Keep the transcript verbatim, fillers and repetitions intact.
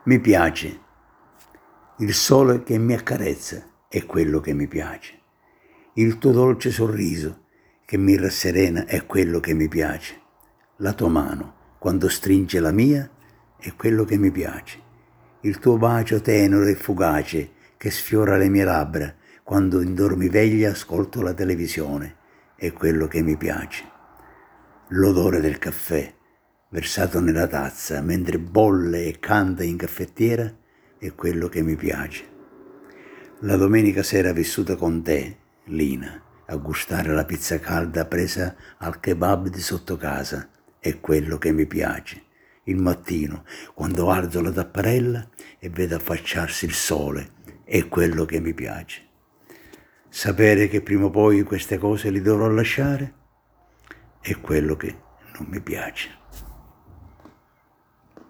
Mi piace. Il sole che mi accarezza è quello che mi piace. Il tuo dolce sorriso che mi rasserena è quello che mi piace. La tua mano, quando stringe la mia, è quello che mi piace. Il tuo bacio tenero e fugace che sfiora le mie labbra quando in dormiveglia ascolto la televisione, è quello che mi piace. L'odore del caffè versato nella tazza mentre bolle e canta in caffettiera è quello che mi piace. La domenica sera vissuta con te, Lina, a gustare la pizza calda presa al kebab di sotto casa, è quello che mi piace. Il mattino, quando alzo la tapparella e vedo affacciarsi il sole, è quello che mi piace. Sapere che prima o poi queste cose li dovrò lasciare è quello che non mi piace.